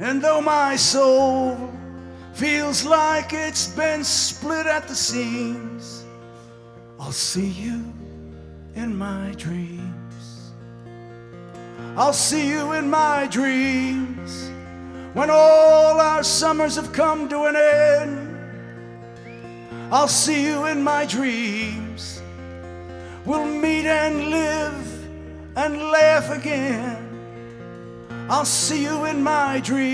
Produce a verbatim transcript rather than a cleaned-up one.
And though my soul feels like it's been split at the seams, I'll see you in my dreams. I'll see you in my dreams when all our summers have come to an end. I'll see you in my dreams. We'll meet and live and laugh again. I'll see you in my dreams.